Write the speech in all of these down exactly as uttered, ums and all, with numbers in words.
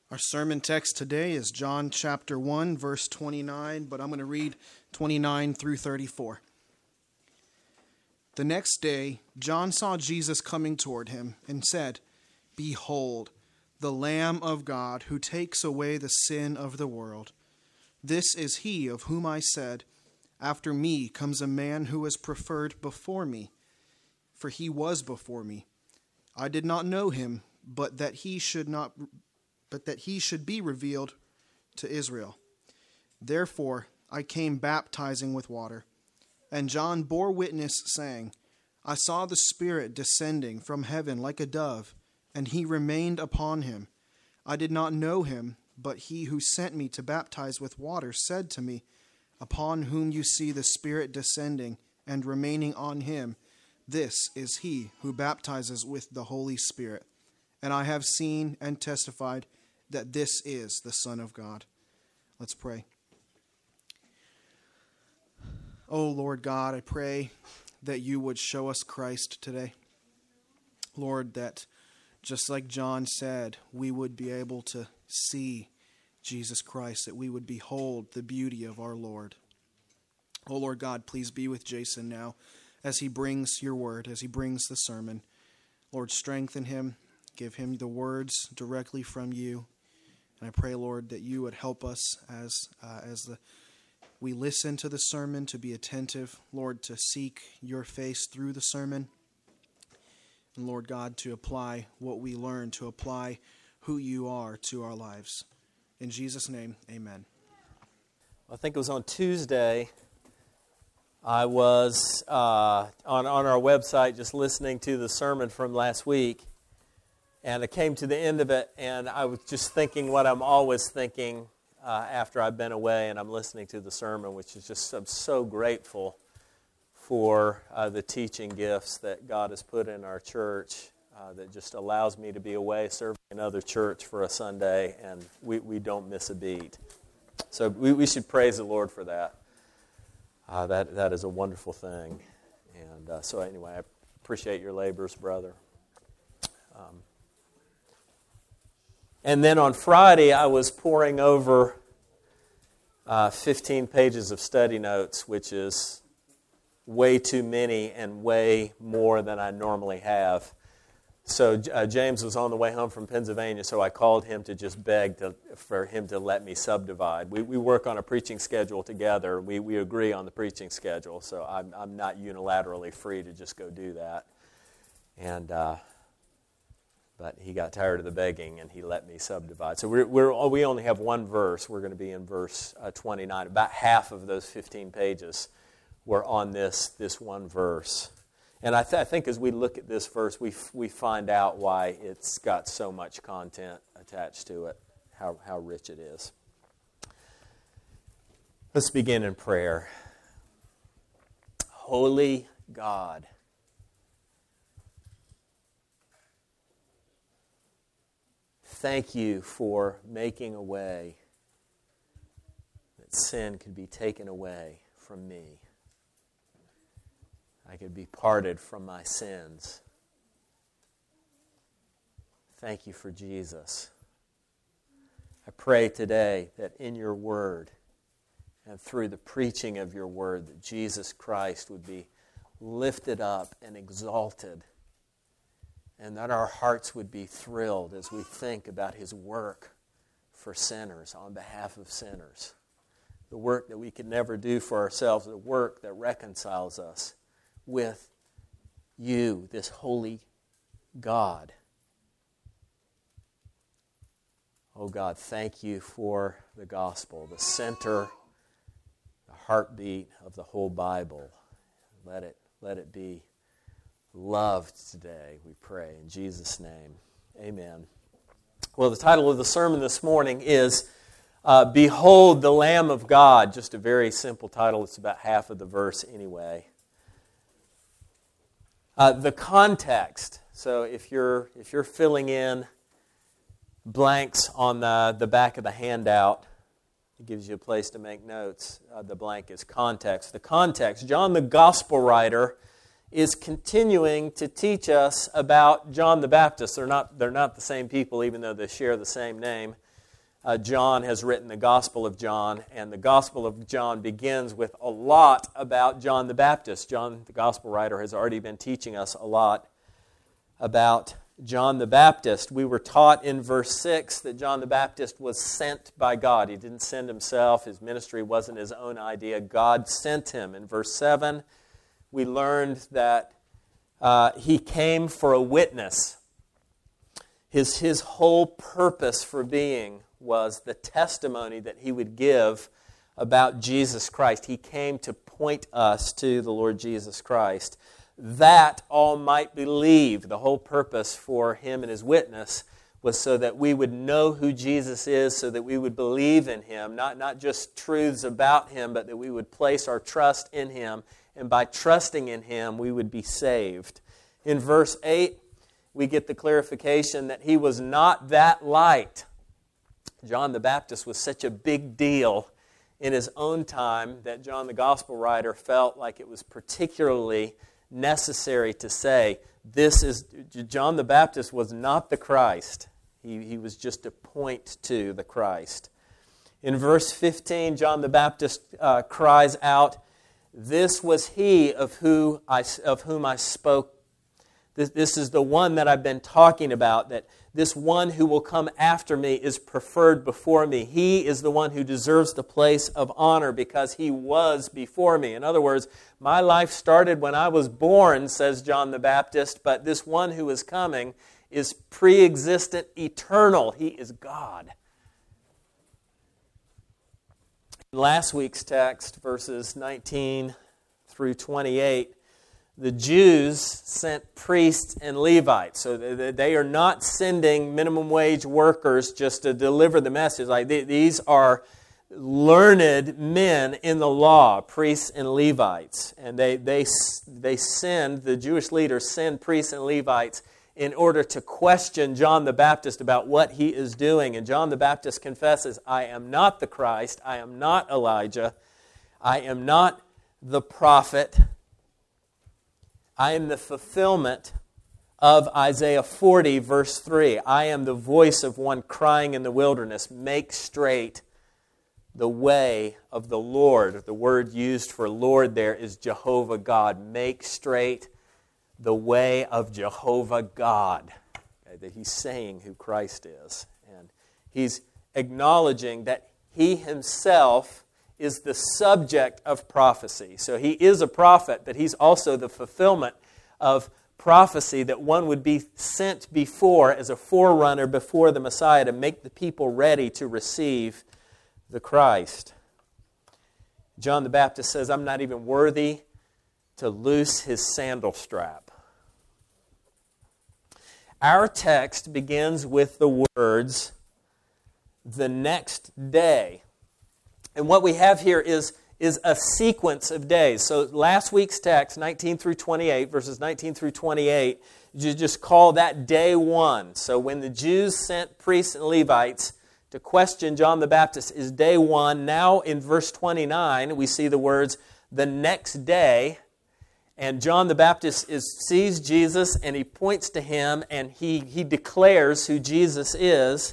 Our sermon text today is John chapter one, verse twenty-nine, but I'm going to read twenty-nine through thirty-four. The next day, John saw Jesus coming toward him and said, "Behold, the Lamb of God who takes away the sin of the world. This is he of whom I said, after me comes a man who is preferred before me, for he was before me. I did not know him, but that he should not but that he should be revealed to Israel. Therefore I came baptizing with water. And John bore witness, saying, I saw the Spirit descending from heaven like a dove, and he remained upon him. I did not know him, but he who sent me to baptize with water said to me, Upon whom you see the Spirit descending and remaining on him, this is he who baptizes with the Holy Spirit. And I have seen and testified that this is the Son of God." Let's pray. Oh, Lord God, I pray that you would show us Christ today. Lord, that just like John said, we would be able to see Jesus Christ, that we would behold the beauty of our Lord. Oh, Lord God, please be with Jason now as he brings your word, as he brings the sermon. Lord, strengthen him. Give him the words directly from you. And I pray, Lord, that you would help us as uh, as the we listen to the sermon to be attentive, Lord, to seek your face through the sermon. And Lord God, to apply what we learn, to apply who you are to our lives. In Jesus' name, amen. I think it was on Tuesday, I was uh, on, on our website just listening to the sermon from last week. And I came to the end of it, and I was just thinking what I'm always thinking uh, after I've been away and I'm listening to the sermon, which is just I'm so grateful for uh, the teaching gifts that God has put in our church uh, that just allows me to be away serving another church for a Sunday, and we, we don't miss a beat. So we, we should praise the Lord for that. Uh, that that is a wonderful thing. And uh, so anyway, I appreciate your labors, brother. Um, And then on Friday, I was poring over uh, fifteen pages of study notes, which is way too many and way more than I normally have. So uh, James was on the way home from Pennsylvania, so I called him to just beg to, for him to let me subdivide. We we work on a preaching schedule together. We we agree on the preaching schedule, so I'm I'm not unilaterally free to just go do that. And uh, But he got tired of the begging, and he let me subdivide. So we're, we're, we only have one verse. We're going to be in verse uh, twenty-nine. About half of those fifteen pages were on this, this one verse. And I, th- I think as we look at this verse, we f- we find out why it's got so much content attached to it, how, how rich it is. Let's begin in prayer. Holy God, thank you for making a way that sin could be taken away from me. I could be parted from my sins. Thank you for Jesus. I pray today that in your word and through the preaching of your word that Jesus Christ would be lifted up and exalted, and that our hearts would be thrilled as we think about his work for sinners, on behalf of sinners. The work that we could never do for ourselves, the work that reconciles us with you, this holy God. Oh God, thank you for the gospel, the center, the heartbeat of the whole Bible. Let it, let it be loved today, we pray. In Jesus' name, amen. Well, the title of the sermon this morning is uh, Behold the Lamb of God. Just a very simple title. It's about half of the verse anyway. Uh, the context. So if you're if you're filling in blanks on the, the back of the handout, it gives you a place to make notes. Uh, the blank is context. The context. John the Gospel writer is continuing to teach us about John the Baptist. They're not, they're not the same people, even though they share the same name. uh, John has written the Gospel of John, and the Gospel of John begins with a lot about John the Baptist. John, the Gospel writer, has already been teaching us a lot about John the Baptist. We were taught in verse six that John the Baptist was sent by God. He didn't send himself. His ministry wasn't his own idea. God sent him. In verse seven, we learned that uh, he came for a witness. His, his whole purpose for being was the testimony that he would give about Jesus Christ. He came to point us to the Lord Jesus Christ, that all might believe. The whole purpose for him and his witness was so that we would know who Jesus is, so that we would believe in him, not, not just truths about him, but that we would place our trust in him, and by trusting in him, we would be saved. In verse eight, we get the clarification that he was not that light. John the Baptist was such a big deal in his own time that John the Gospel writer felt like it was particularly necessary to say, this is, John the Baptist was not the Christ. He, he was just a point to the Christ. In verse fifteen, John the Baptist uh, cries out, "This was he of, who I, of whom I spoke. This, this is the one that I've been talking about, that this one who will come after me is preferred before me. He is the one who deserves the place of honor because he was before me." In other words, my life started when I was born, says John the Baptist, but this one who is coming is pre-existent, eternal. He is God. In last week's text, verses nineteen through twenty-eight, the Jews sent priests and Levites. So they are not sending minimum wage workers just to deliver the message. Like these are learned men in the law, priests and Levites. And they, they, they send, the Jewish leaders send priests and Levites in order to question John the Baptist about what he is doing. And John the Baptist confesses, "I am not the Christ, I am not Elijah, I am not the prophet. I am the fulfillment of Isaiah forty, verse three. I am the voice of one crying in the wilderness, make straight the way of the Lord." The word used for Lord there is Jehovah God. Make straight the way of Jehovah God. Okay, that he's saying who Christ is. And he's acknowledging that he himself is the subject of prophecy. So he is a prophet, but he's also the fulfillment of prophecy, that one would be sent before as a forerunner before the Messiah to make the people ready to receive the Christ. John the Baptist says, "I'm not even worthy to loose his sandal strap." Our text begins with the words, "the next day." And what we have here is, is a sequence of days. So last week's text, nineteen through twenty-eight, verses nineteen through twenty-eight, you just call that day one. So when the Jews sent priests and Levites to question John the Baptist is day one. Now in verse twenty-nine, we see the words, "the next day." And John the Baptist is, sees Jesus and he points to him and he, he declares who Jesus is.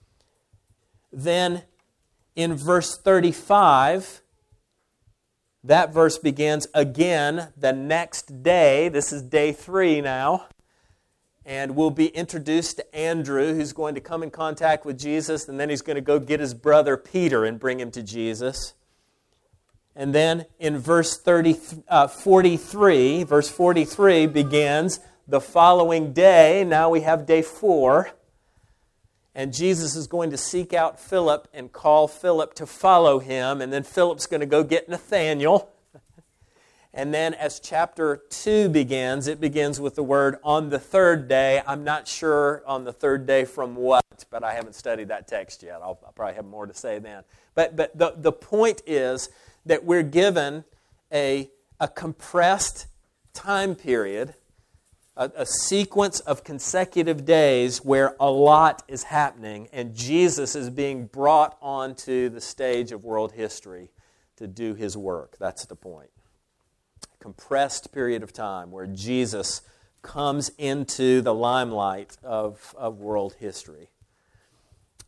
Then in verse thirty-five, that verse begins again, "the next day." This is day three now. And we'll be introduced to Andrew, who's going to come in contact with Jesus, and then he's going to go get his brother Peter and bring him to Jesus. And then in verse thirty, uh, forty-three, verse forty-three begins the following day. Now we have day four. And Jesus is going to seek out Philip and call Philip to follow him. And then Philip's going to go get Nathanael. And then as chapter two begins, it begins with the word "on the third day." I'm not sure on the third day from what, but I haven't studied that text yet. I'll, I'll probably have more to say then. But, but the, the point is that we're given a, a compressed time period, a, a sequence of consecutive days where a lot is happening, and Jesus is being brought onto the stage of world history to do his work. That's the point. Compressed period of time where Jesus comes into the limelight of, of world history.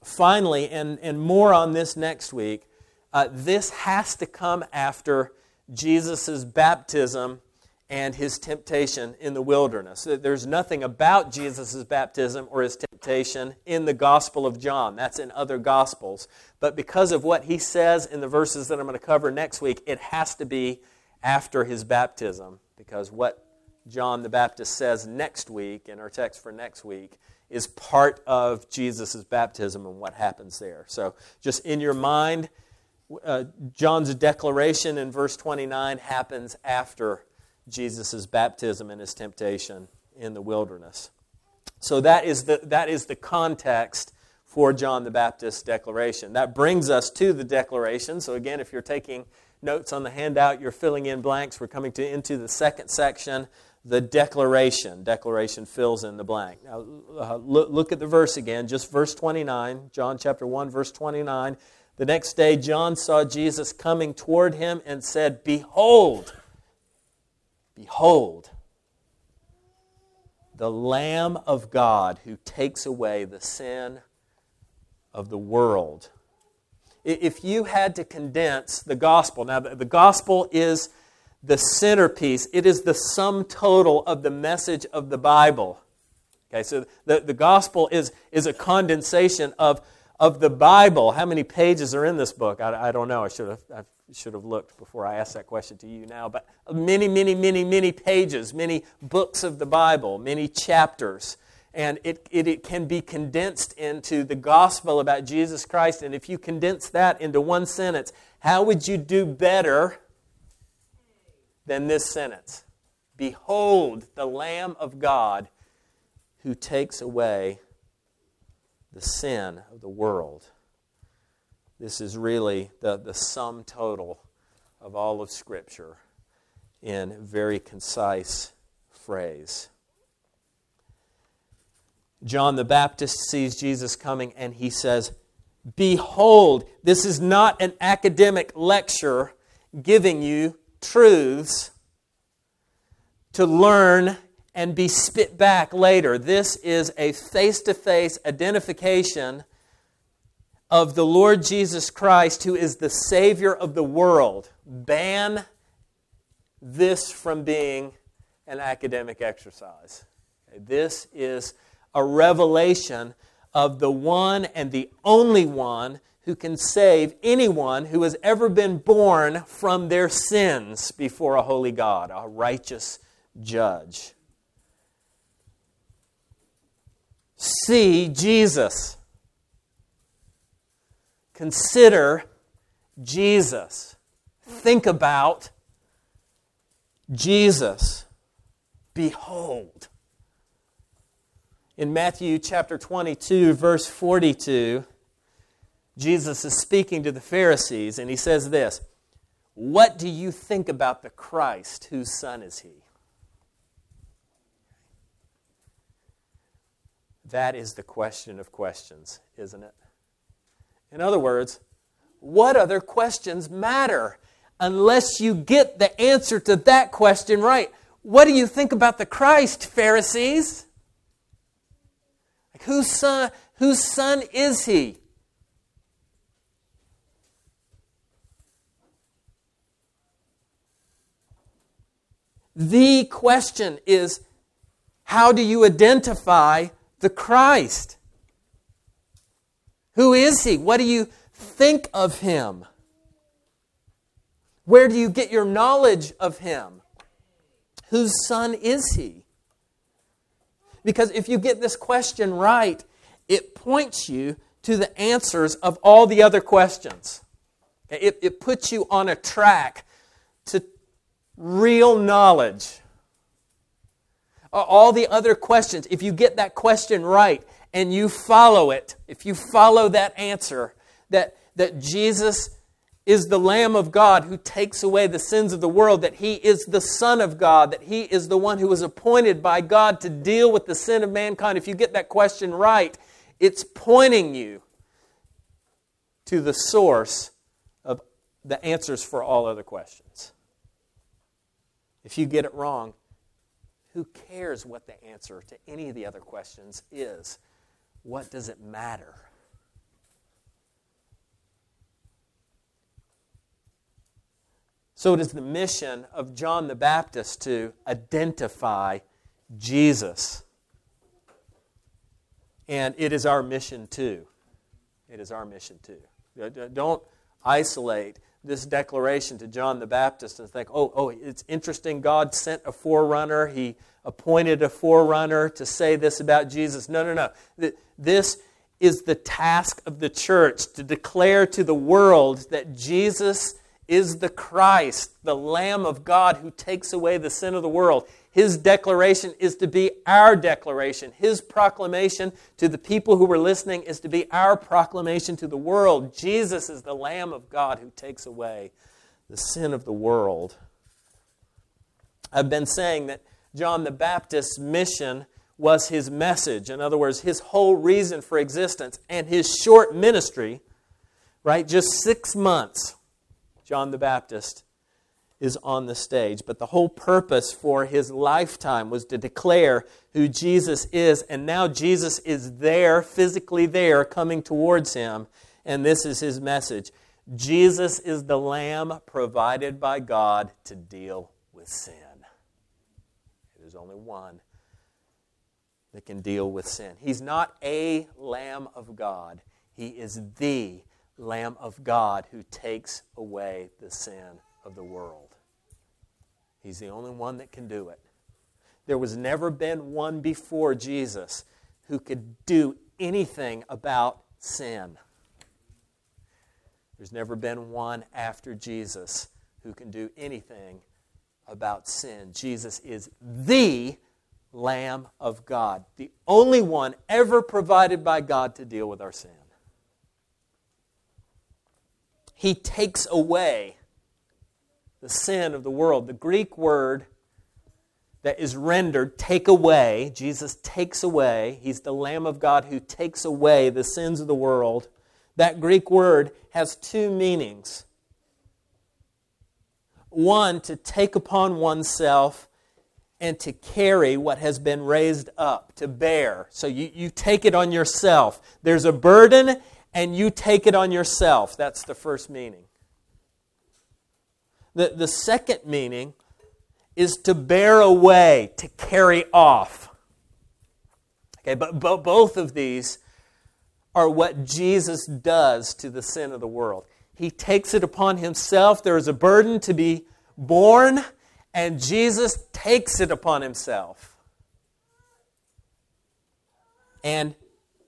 finally, and, and more on this next week, uh, this has to come after Jesus' baptism and his temptation in the wilderness. There's nothing about Jesus' baptism or his temptation in the Gospel of John. That's in other Gospels. But because of what he says in the verses that I'm going to cover next week, it has to be after his baptism, because what John the Baptist says next week, in our text for next week, is part of Jesus' baptism and what happens there. So just in your mind, uh, John's declaration in verse twenty-nine happens after Jesus' baptism and his temptation in the wilderness. So that is the that is the context for John the Baptist's declaration. That brings us to the declaration. So again, if you're taking notes on the handout, you're filling in blanks. We're coming to into the second section, the declaration. Declaration fills in the blank. Now uh, look, look at the verse again, just verse twenty-nine, John chapter one, verse twenty-nine. The next day John saw Jesus coming toward him and said, "Behold, Behold, the Lamb of God who takes away the sin of the world." If you had to condense the gospel, now the gospel is the centerpiece. It is the sum total of the message of the Bible. Okay, so the, the gospel is, is a condensation of, of the Bible. How many pages are in this book? I, I don't know. I should have I've, should have looked before I asked that question to you now. But many, many, many, many pages, many books of the Bible, many chapters. And it, it, it can be condensed into the gospel about Jesus Christ. And if you condense that into one sentence, how would you do better than this sentence? Behold, the Lamb of God who takes away the sin of the world. This is really the, the sum total of all of Scripture in very concise phrase. John the Baptist sees Jesus coming and he says, "Behold," this is not an academic lecture giving you truths to learn and be spit back later. This is a face-to-face identification of the Lord Jesus Christ, who is the Savior of the world. Ban this from being an academic exercise. Okay, this is a revelation of the one and the only one who can save anyone who has ever been born from their sins before a holy God, a righteous judge. See Jesus. Consider Jesus. Think about Jesus. Behold. In Matthew chapter twenty-two, verse forty-two, Jesus is speaking to the Pharisees, and he says this, "What do you think about the Christ? Whose son is he?" That is the question of questions, isn't it? In other words, what other questions matter unless you get the answer to that question right? What do you think about the Christ, Pharisees? Like, whose son, whose son is he? The question is, how do you identify the Christ? Who is he? What do you think of him? Where do you get your knowledge of him? Whose son is he? Because if you get this question right, it points you to the answers of all the other questions. It, it puts you on a track to real knowledge. All the other questions, if you get that question right and you follow it, if you follow that answer, that, that Jesus is the Lamb of God who takes away the sins of the world, that He is the Son of God, that He is the one who was appointed by God to deal with the sin of mankind. If you get that question right, it's pointing you to the source of the answers for all other questions. If you get it wrong, who cares what the answer to any of the other questions is? What does it matter? So it is the mission of John the Baptist to identify Jesus. And it is our mission too. It is our mission too. Don't isolate this declaration to John the Baptist and think, oh, oh, it's interesting, God sent a forerunner, He appointed a forerunner to say this about Jesus. No, no, no. This is the task of the church, to declare to the world that Jesus is the Christ, the Lamb of God who takes away the sin of the world. His declaration is to be our declaration. His proclamation to the people who were listening is to be our proclamation to the world. Jesus is the Lamb of God who takes away the sin of the world. I've been saying that John the Baptist's mission was his message. In other words, his whole reason for existence and his short ministry, right? Just six months, John the Baptist is on the stage. But the whole purpose for his lifetime was to declare who Jesus is. And now Jesus is there, physically there, coming towards him. And this is his message. Jesus is the Lamb provided by God to deal with sin. There's only one that can deal with sin. He's not a Lamb of God. He is the Lamb of God who takes away the sin of the world. He's the only one that can do it. There was never been one before Jesus who could do anything about sin. There's never been one after Jesus who can do anything about sin. Jesus is the Lamb of God, the only one ever provided by God to deal with our sin. He takes away the sin of the world. The Greek word that is rendered take away, Jesus takes away, He's the Lamb of God who takes away the sins of the world. That Greek word has two meanings. One, to take upon oneself and to carry what has been raised up, to bear. So you, you take it on yourself. There's a burden and you take it on yourself. That's the first meaning. The, the second meaning is to bear away, to carry off. Okay, but, but both of these are what Jesus does to the sin of the world. He takes it upon Himself. There is a burden to be borne, and Jesus takes it upon Himself. And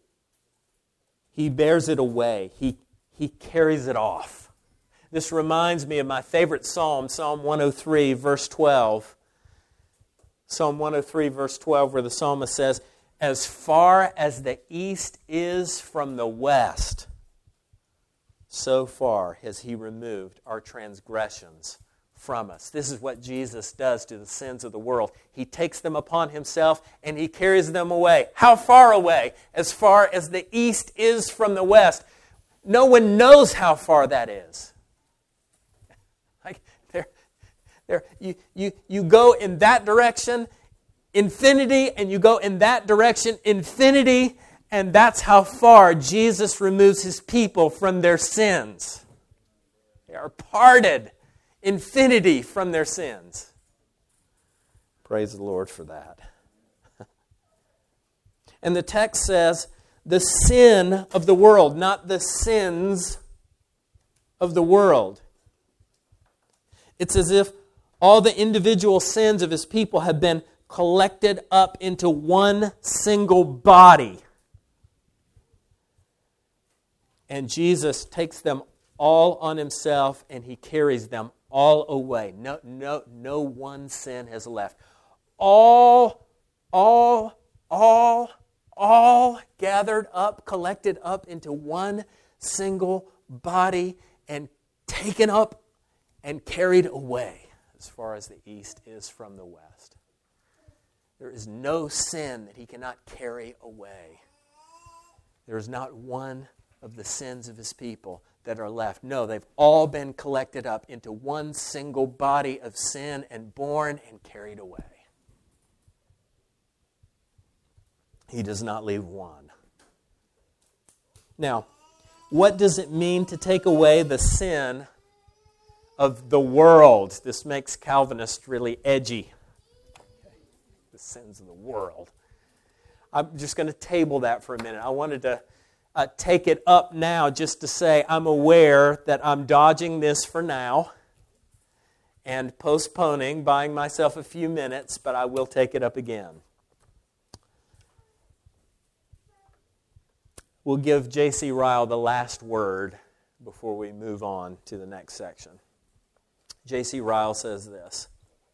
He bears it away. He, he carries it off. This reminds me of my favorite psalm, Psalm one oh three, verse twelve. Psalm one oh three, verse twelve, where the psalmist says, "As far as the east is from the west, so far has He removed our transgressions from us." This is what Jesus does to the sins of the world. He takes them upon Himself and He carries them away. How far away? As far as the east is from the west. No one knows how far that is. Like there, there, you, you, you go in that direction, infinity, and you go in that direction, infinity, and that's how far Jesus removes His people from their sins. They are parted. Infinity from their sins. Praise the Lord for that. And the text says, the sin of the world, not the sins of the world. It's as if all the individual sins of His people have been collected up into one single body. And Jesus takes them all on Himself and He carries them all away. No, no, no one sin has left. All, all, all, all gathered up, collected up into one single body and taken up and carried away as far as the east is from the west. There is no sin that He cannot carry away. There is not one of the sins of His people that are left. No, they've all been collected up into one single body of sin and borne and carried away. He does not leave one. Now, what does it mean to take away the sin of the world. This makes Calvinists really edgy. The sins of the world. I'm just going to table that for a minute. I wanted to uh, take it up now just to say I'm aware that I'm dodging this for now and postponing, buying myself a few minutes, but I will take it up again. We'll give J C Ryle the last word before we move on to the next section. J C Ryle says this: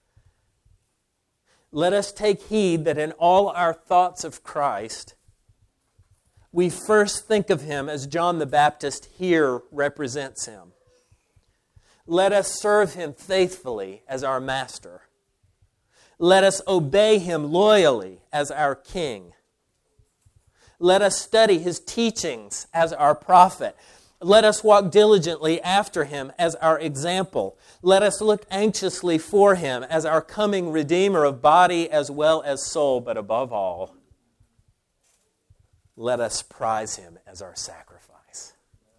"Let us take heed that in all our thoughts of Christ, we first think of Him as John the Baptist here represents Him. Let us serve Him faithfully as our Master. Let us obey Him loyally as our King. Let us study His teachings as our prophet. Let us walk diligently after Him as our example. Let us look anxiously for Him as our coming Redeemer of body as well as soul. But above all, let us prize Him as our sacrifice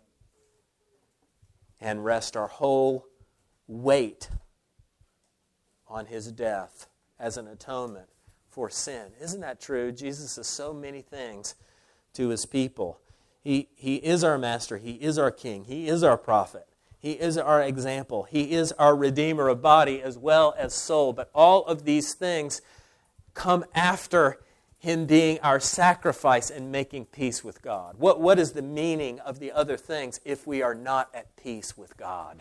and rest our whole weight on His death as an atonement for sin." Isn't that true? Jesus is so many things to His people. He, he is our Master. He is our King. He is our prophet. He is our example. He is our Redeemer of body as well as soul. But all of these things come after Him being our sacrifice and making peace with God. What, what is the meaning of the other things if we are not at peace with God?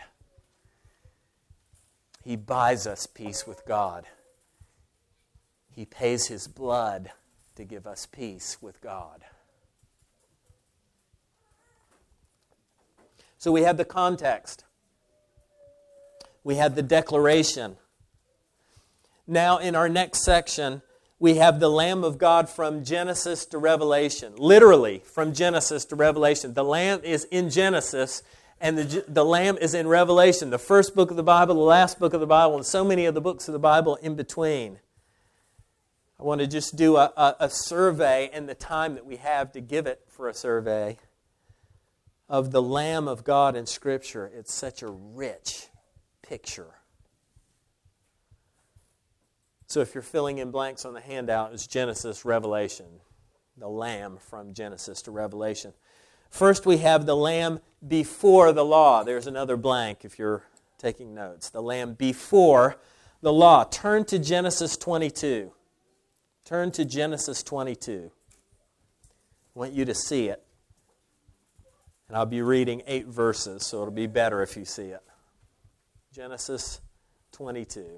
He buys us peace with God. He pays His blood to give us peace with God. So we have the context. We have the declaration. Now in our next section, we have the Lamb of God from Genesis to Revelation. Literally, from Genesis to Revelation. The Lamb is in Genesis, and the, the Lamb is in Revelation. The first book of the Bible, the last book of the Bible, and so many of the books of the Bible in between. I want to just do a, a, a survey in the time that we have to give it for a survey of the Lamb of God in Scripture. It's such a rich picture. So if you're filling in blanks on the handout, it's Genesis, Revelation. The Lamb from Genesis to Revelation. First we have the Lamb before the law. There's another blank if you're taking notes. The Lamb before the law. Turn to Genesis twenty-two. Turn to Genesis twenty-two. I want you to see it. And I'll be reading eight verses, so it'll be better if you see it. Genesis twenty-two.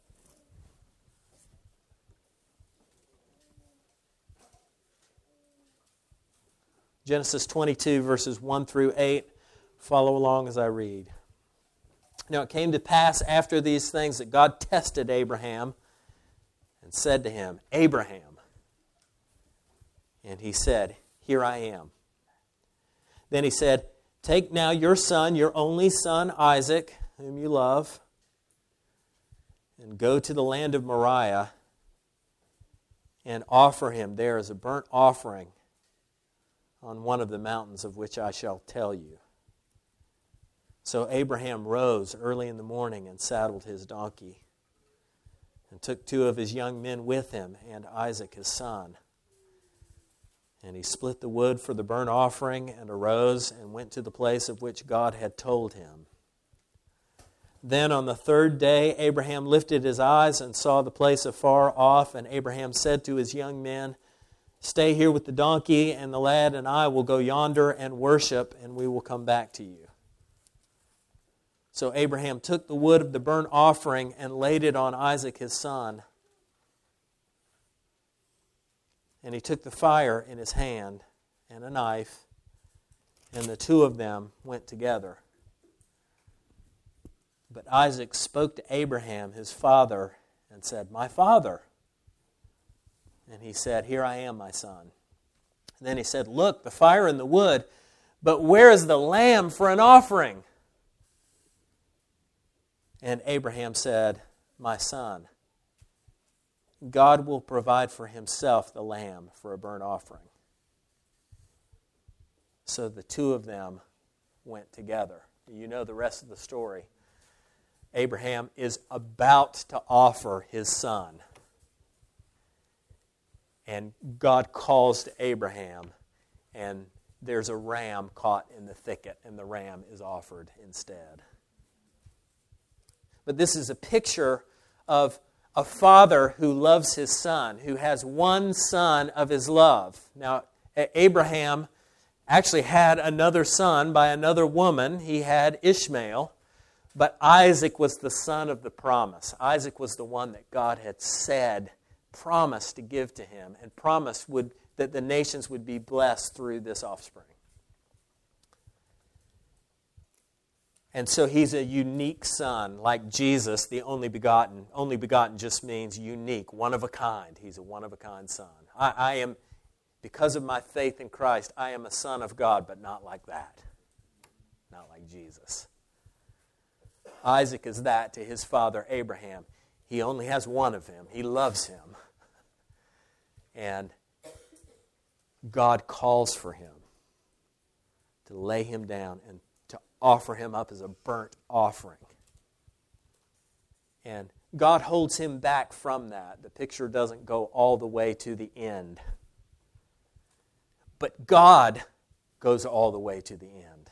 Genesis twenty-two, verses one through eight. Follow along as I read. "Now it came to pass after these things that God tested Abraham and said to him, 'Abraham.' And he said, 'Here I am.' Then he said, 'Take now your son, your only son Isaac, whom you love, and go to the land of Moriah and offer him there as a burnt offering on one of the mountains of which I shall tell you.' So Abraham rose early in the morning and saddled his donkey and took two of his young men with him and Isaac his son. And he split the wood for the burnt offering and arose and went to the place of which God had told him. Then on the third day Abraham lifted his eyes and saw the place afar off, and Abraham said to his young men, 'Stay here with the donkey, and the lad and I will go yonder and worship, and we will come back to you.' So Abraham took the wood of the burnt offering and laid it on Isaac his son. And he took the fire in his hand and a knife, and the two of them went together. But Isaac spoke to Abraham, his father, and said, 'My father.' And he said, 'Here I am, my son.' And then he said, 'Look, the fire and the wood, but where is the lamb for an offering?' And Abraham said, 'My son, God will provide for himself the lamb for a burnt offering.' So the two of them went together." You know the rest of the story. Abraham is about to offer his son. And God calls to Abraham, and there's a ram caught in the thicket, and the ram is offered instead. But this is a picture of a father who loves his son, who has one son of his love. Now, Abraham actually had another son by another woman. He had Ishmael, but Isaac was the son of the promise. Isaac was the one that God had said, promised to give to him, and promised would that the nations would be blessed through this offspring. And so he's a unique son, like Jesus, the only begotten. Only begotten just means unique, one of a kind. He's a one of a kind son. I, I am, because of my faith in Christ, I am a son of God, but not like that. Not like Jesus. Isaac is that to his father Abraham. He only has one of him. He loves him. And God calls for him to lay him down and to offer him up as a burnt offering. And God holds him back from that. The picture doesn't go all the way to the end. But God goes all the way to the end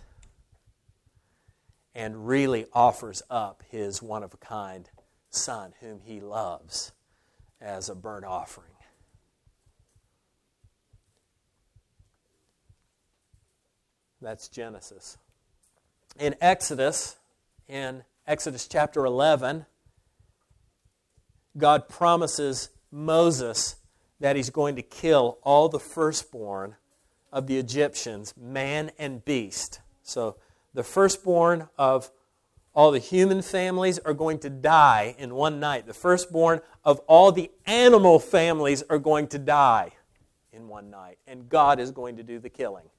and really offers up his one-of-a-kind son whom he loves as a burnt offering. That's Genesis. In Exodus, in Exodus chapter eleven, God promises Moses that he's going to kill all the firstborn of the Egyptians, man and beast. So the firstborn of all the human families are going to die in one night. The firstborn of all the animal families are going to die in one night. And God is going to do the killing.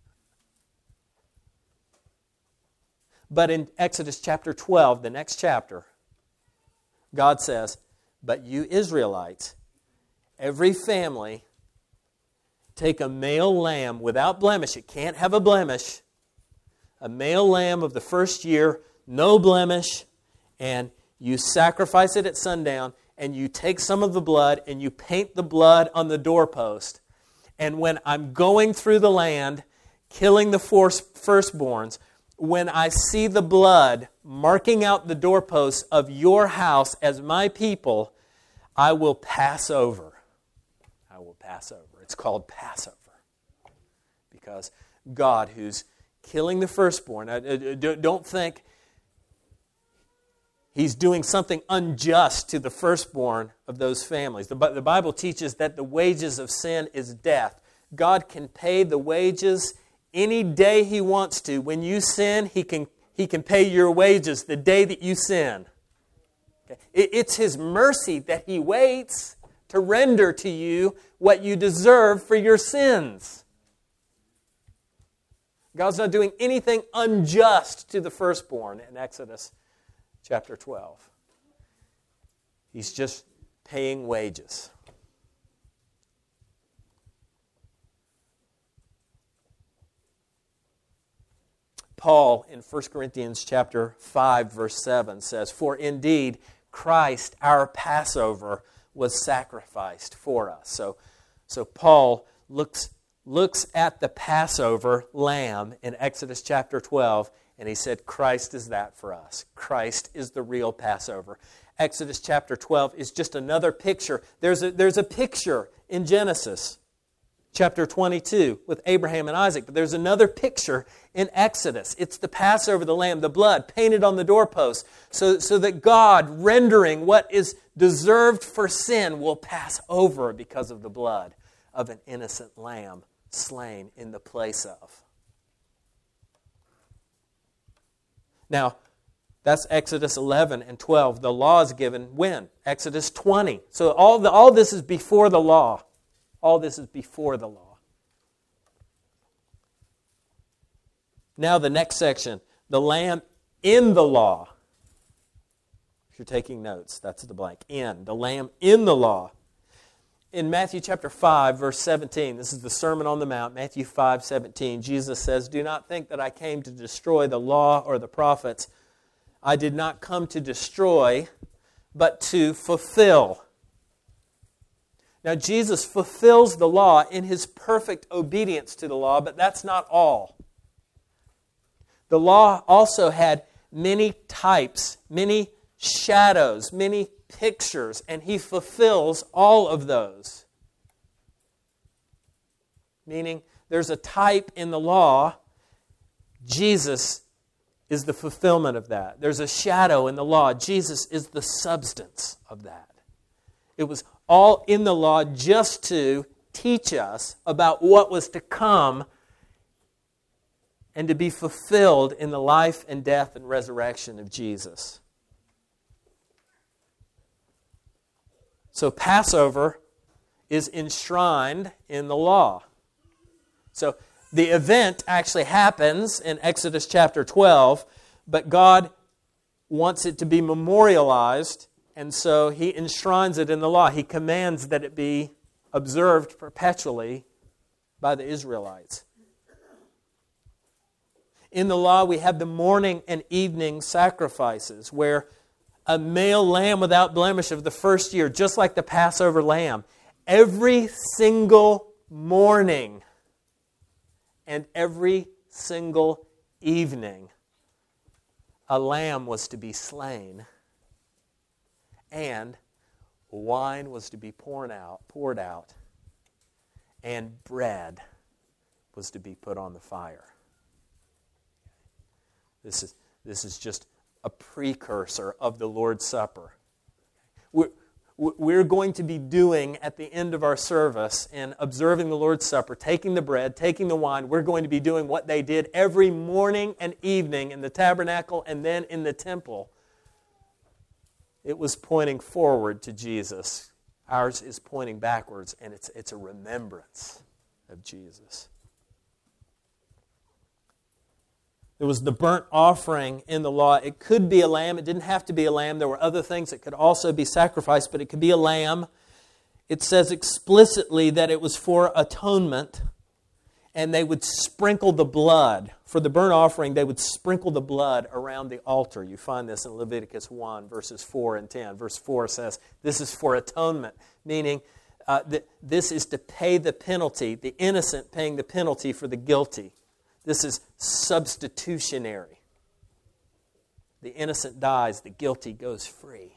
But in Exodus chapter twelve, the next chapter, God says, "But you Israelites, every family, take a male lamb without blemish." It can't have a blemish. A male lamb of the first year, no blemish, and you sacrifice it at sundown, and you take some of the blood, and you paint the blood on the doorpost. And when I'm going through the land, killing the firstborns, when I see the blood marking out the doorposts of your house as my people, I will pass over. I will pass over. It's called Passover. Because God, who's killing the firstborn, don't think He's doing something unjust to the firstborn of those families. The Bible teaches that the wages of sin is death. God can pay the wages any day He wants to. When you sin, He can, he can pay your wages the day that you sin. Okay? It's His mercy that He waits to render to you what you deserve for your sins. God's not doing anything unjust to the firstborn in Exodus chapter twelve. He's just paying wages. Paul in First Corinthians chapter five, verse seven says, "For indeed Christ, our Passover, was sacrificed for us." So, so Paul looks, looks at the Passover lamb in Exodus chapter twelve, and he said, Christ is that for us. Christ is the real Passover. Exodus chapter twelve is just another picture. There's a, there's a picture in Genesis chapter twenty-two with Abraham and Isaac, but there's another picture in Exodus. It's the Passover, the lamb, the blood painted on the doorpost, so, so that God, rendering what is deserved for sin, will pass over because of the blood of an innocent lamb slain in the place of. Now, that's Exodus eleven and twelve. The law is given when? Exodus twenty. So all, the, all this is before the law. All this is before the law. Now the next section, the lamb in the law. If you're taking notes, that's the blank. In, the lamb in the law. In Matthew chapter five, verse seventeen, this is the Sermon on the Mount, Matthew five, seventeen, Jesus says, "Do not think that I came to destroy the law or the prophets. I did not come to destroy, but to fulfill. Now, Jesus fulfills the law in his perfect obedience to the law, but that's not all. The law also had many types, many shadows, many pictures, and he fulfills all of those. Meaning, there's a type in the law. Jesus is the fulfillment of that. There's a shadow in the law. Jesus is the substance of that. It was all in the law just to teach us about what was to come and to be fulfilled in the life and death and resurrection of Jesus. So Passover is enshrined in the law. So the event actually happens in Exodus chapter twelve, but God wants it to be memorialized, and so He enshrines it in the law. He commands that it be observed perpetually by the Israelites. In the law, we have the morning and evening sacrifices, where a male lamb without blemish of the first year, just like the Passover lamb, every single morning and every single evening, a lamb was to be slain, and wine was to be poured out, poured out, and bread was to be put on the fire. This is, this is just a precursor of the Lord's Supper. We're, we're going to be doing at the end of our service in observing the Lord's Supper, taking the bread, taking the wine, we're going to be doing what they did every morning and evening in the tabernacle and then in the temple. It was pointing forward to Jesus. Ours is pointing backwards, and it's, it's a remembrance of Jesus. There was the burnt offering in the law. It could be a lamb. It didn't have to be a lamb. There were other things that could also be sacrificed, but it could be a lamb. It says explicitly that it was for atonement, and they would sprinkle the blood. For the burnt offering, they would sprinkle the blood around the altar. You find this in Leviticus one, verses four and ten. Verse four says, this is for atonement, meaning uh, that this is to pay the penalty, the innocent paying the penalty for the guilty. This is substitutionary. The innocent dies, the guilty goes free.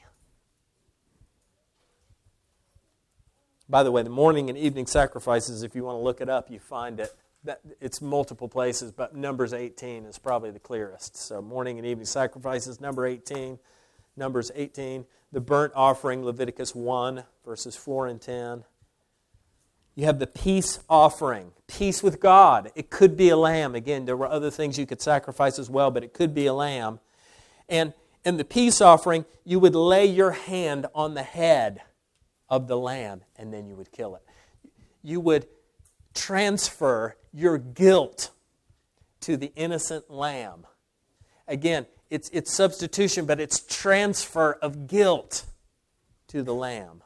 By the way, the morning and evening sacrifices, if you want to look it up, you find it. That it's multiple places, but Numbers eighteen is probably the clearest. So morning and evening sacrifices, number eighteen, Numbers eighteen. The burnt offering, Leviticus one, verses four and ten. You have the peace offering, peace with God. It could be a lamb. Again, there were other things you could sacrifice as well, but it could be a lamb. And in the peace offering, you would lay your hand on the head of the lamb, and then you would kill it. You would transfer your guilt to the innocent lamb. Again, it's, it's substitution, but it's transfer of guilt to the lamb.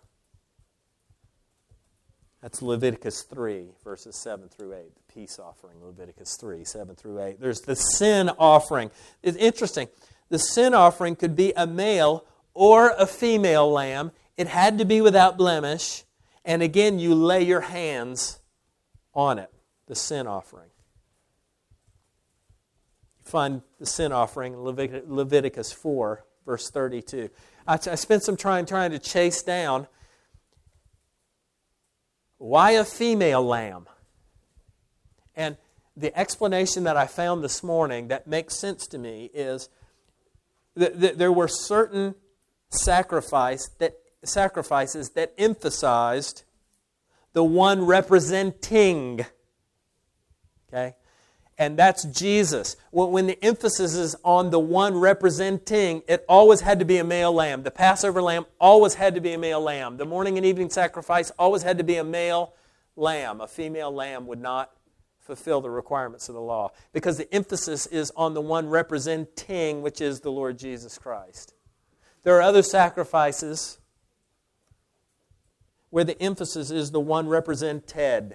That's Leviticus three, verses seven through eight. The peace offering, Leviticus three, seven through eight. There's the sin offering. It's interesting. The sin offering could be a male or a female lamb. It had to be without blemish. And again, you lay your hands on it, the sin offering. You find the sin offering in Levit- Leviticus four, verse thirty-two. I, I spent some time trying to chase down why a female lamb? And the explanation that I found this morning that makes sense to me is that, that there were certain sacrifice that, sacrifices that emphasized the one representing. Okay? And that's Jesus. When the emphasis is on the one representing, it always had to be a male lamb. The Passover lamb always had to be a male lamb. The morning and evening sacrifice always had to be a male lamb. A female lamb would not fulfill the requirements of the law because the emphasis is on the one representing, which is the Lord Jesus Christ. There are other sacrifices where the emphasis is the one represented.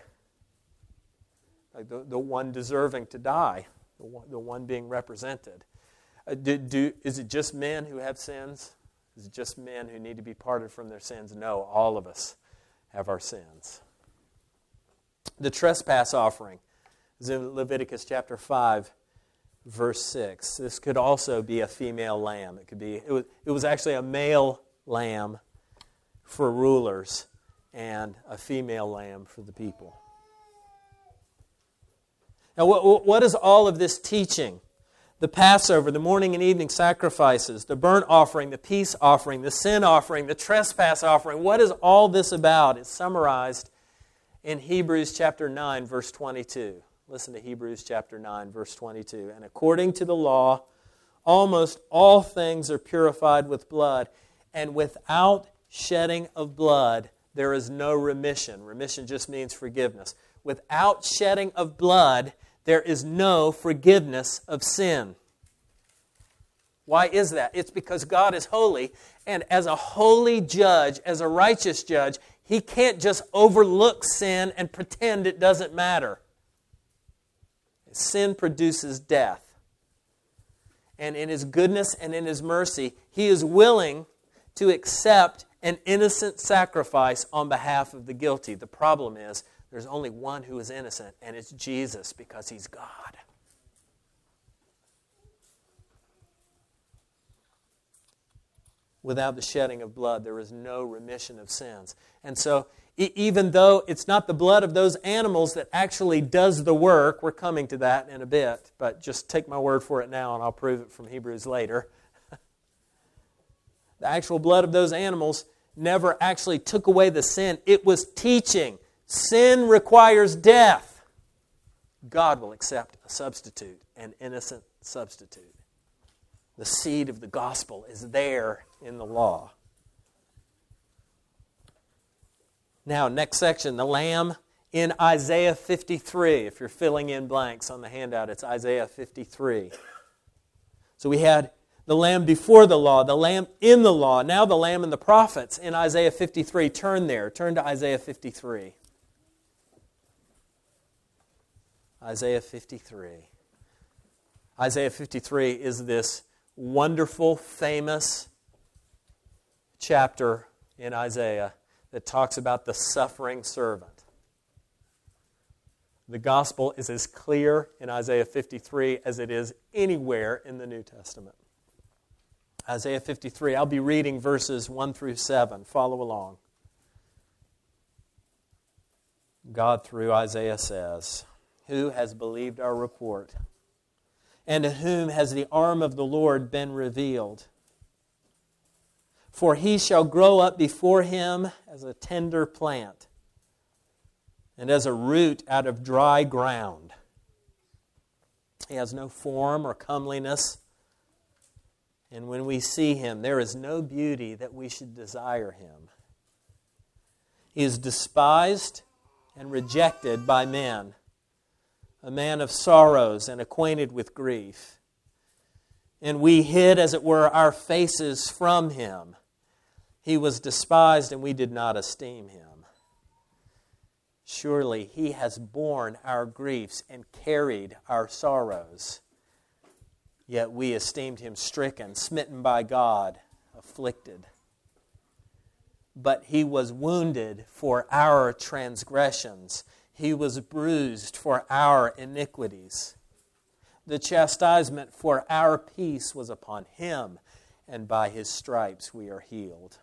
Like the, the one deserving to die, the one, the one being represented. Uh, do, do, is it just men who have sins? Is it just men who need to be parted from their sins? No, all of us have our sins. The trespass offering is in Leviticus chapter five, verse six. This could also be a female lamb. It could be. It was, it was actually a male lamb for rulers and a female lamb for the people. Now, what, what is all of this teaching? The Passover, the morning and evening sacrifices, the burnt offering, the peace offering, the sin offering, the trespass offering. What is all this about? It's summarized in Hebrews chapter nine, verse twenty-two. Listen to Hebrews chapter nine, verse twenty-two. And according to the law, almost all things are purified with blood, and without shedding of blood, there is no remission. Remission just means forgiveness. Without shedding of blood, there is no forgiveness of sin. Why is that? It's because God is holy, and as a holy judge, as a righteous judge, He can't just overlook sin and pretend it doesn't matter. Sin produces death. And in His goodness and in His mercy, He is willing to accept an innocent sacrifice on behalf of the guilty. The problem is, there's only one who is innocent, and it's Jesus, because He's God. Without the shedding of blood, there is no remission of sins. And so, e- even though it's not the blood of those animals that actually does the work, we're coming to that in a bit, but just take my word for it now, and I'll prove it from Hebrews later. The actual blood of those animals never actually took away the sin. It was teaching. Sin requires death. God will accept a substitute, an innocent substitute. The seed of the gospel is there in the law. Now, next section, the lamb in Isaiah fifty-three. If you're filling in blanks on the handout, it's Isaiah fifty-three. So we had the lamb before the law, the lamb in the law, now the lamb in the prophets in Isaiah fifty-three. Turn there. Turn to Isaiah fifty-three. Isaiah fifty-three. Isaiah fifty-three is this wonderful, famous chapter in Isaiah that talks about the suffering servant. The gospel is as clear in Isaiah fifty-three as it is anywhere in the New Testament. Isaiah fifty-three, I'll be reading verses one through seven. Follow along. God, through Isaiah, says, "Who has believed our report? And to whom has the arm of the Lord been revealed? For he shall grow up before him as a tender plant, and as a root out of dry ground. He has no form or comeliness, and when we see him, there is no beauty that we should desire him. He is despised and rejected by men, a man of sorrows and acquainted with grief. And we hid, as it were, our faces from him. He was despised, and we did not esteem him. Surely he has borne our griefs and carried our sorrows. Yet we esteemed him stricken, smitten by God, afflicted. But he was wounded for our transgressions. He was bruised for our iniquities. The chastisement for our peace was upon him, and by his stripes we are healed.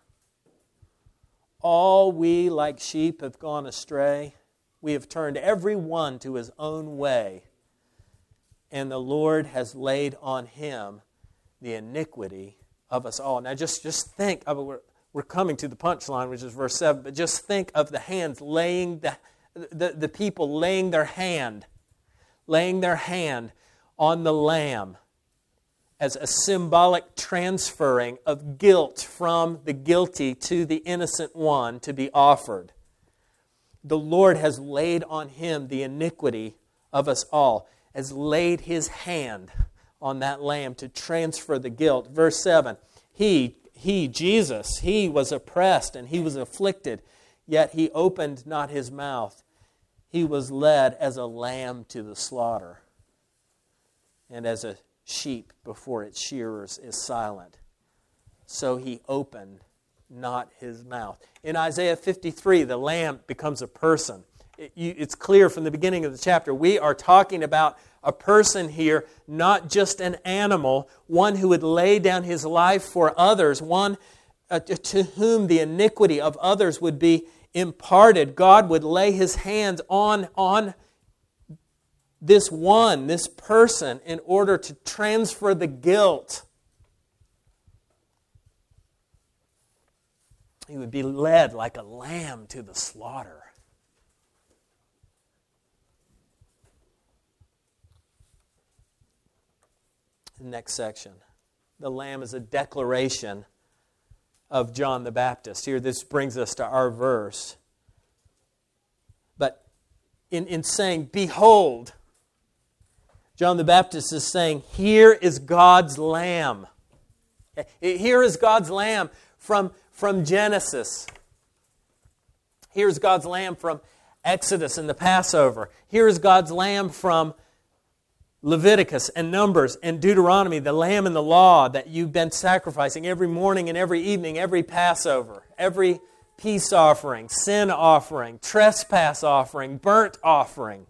All we like sheep have gone astray. We have turned every one to his own way, and the Lord has laid on him the iniquity of us all." Now just, just think of it. We're, we're coming to the punchline, which is verse seven, but just think of the hands laying the The, the people laying their hand, laying their hand on the lamb as a symbolic transferring of guilt from the guilty to the innocent one to be offered. The Lord has laid on him the iniquity of us all, has laid his hand on that lamb to transfer the guilt. Verse seven, he, he, Jesus, he was oppressed and he was afflicted, yet he opened not his mouth. He was led as a lamb to the slaughter, and as a sheep before its shearers is silent. So he opened not his mouth. In Isaiah fifty-three, the lamb becomes a person. It, you, it's clear from the beginning of the chapter, we are talking about a person here, not just an animal, one who would lay down his life for others, one uh, to whom the iniquity of others would be imparted. God would lay his hands on, on this one, this person, in order to transfer the guilt. He would be led like a lamb to the slaughter. The next section. The lamb is a declaration of John the Baptist. Here, this brings us to our verse. But in, in saying, behold, John the Baptist is saying, here is God's lamb. Here is God's lamb from, from Genesis. Here's God's lamb from Exodus and the Passover. Here is God's lamb from Leviticus and Numbers and Deuteronomy, the lamb in the law that you've been sacrificing every morning and every evening, every Passover, every peace offering, sin offering, trespass offering, burnt offering.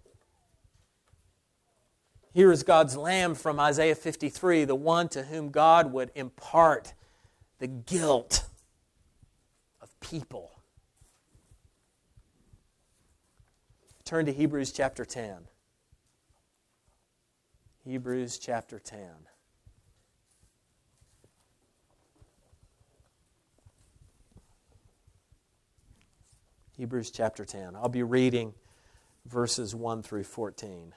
Here is God's lamb from Isaiah fifty-three, the one to whom God would impart the guilt of people. Turn to Hebrews chapter ten. Hebrews chapter ten. Hebrews chapter ten. I'll be reading verses one through fourteen.